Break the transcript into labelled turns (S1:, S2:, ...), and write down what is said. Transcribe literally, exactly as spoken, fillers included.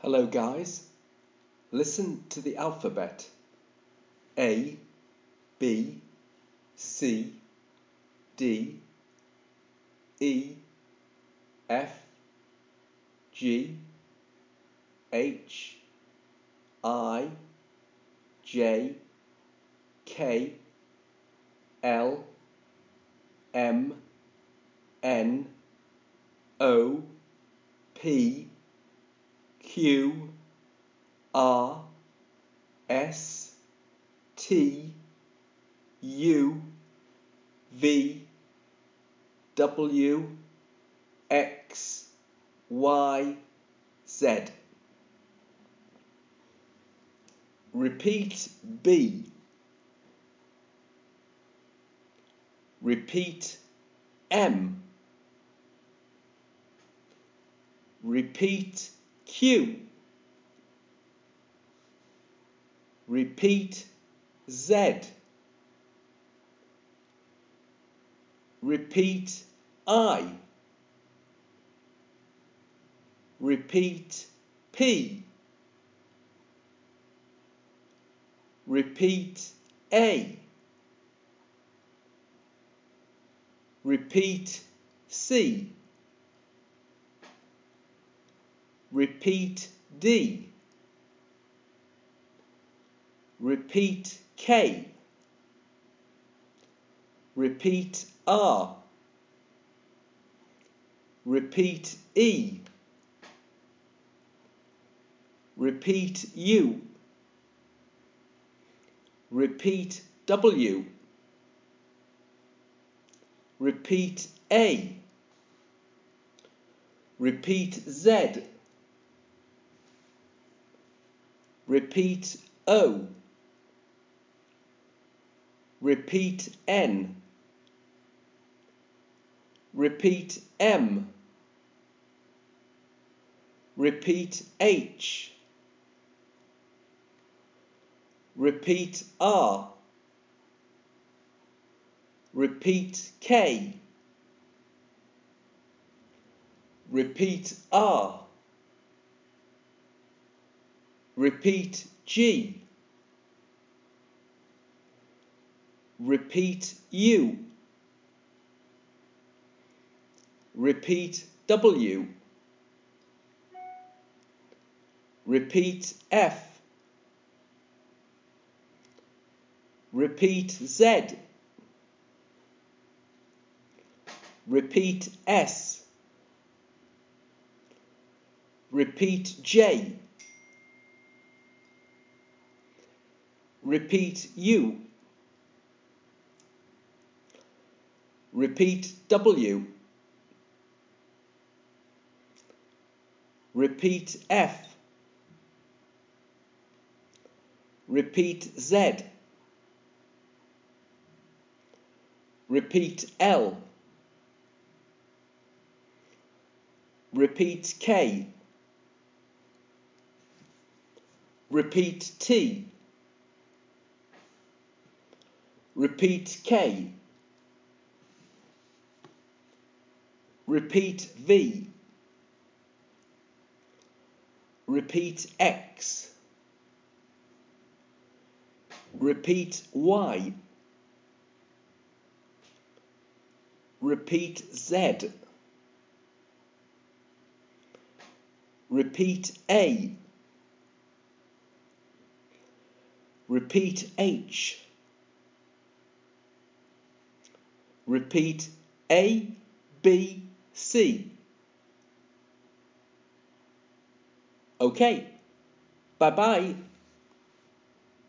S1: Hello guys, listen to the alphabet. A, B, C, D, E, F, G, H, I, J, K, L, M, N, O, P, Q, R, S, T, U, V, W, X, Y, Z. Repeat B. Repeat M. Repeat Q. Repeat Z. Repeat I. Repeat P. Repeat A. Repeat C. Repeat D. Repeat K. Repeat R. Repeat E. Repeat U. Repeat W. Repeat A. Repeat Z. Repeat O. Repeat N. Repeat M. Repeat H. Repeat R. Repeat K. Repeat R. Repeat G. Repeat U. Repeat W. Repeat F. Repeat Z. Repeat S. Repeat J. Repeat U. Repeat W. Repeat F. Repeat Z. Repeat L. Repeat K. Repeat T. Repeat K. Repeat V. Repeat X. Repeat Y. Repeat Z. Repeat A. Repeat H. Repeat A, B, C. Okay, bye-bye.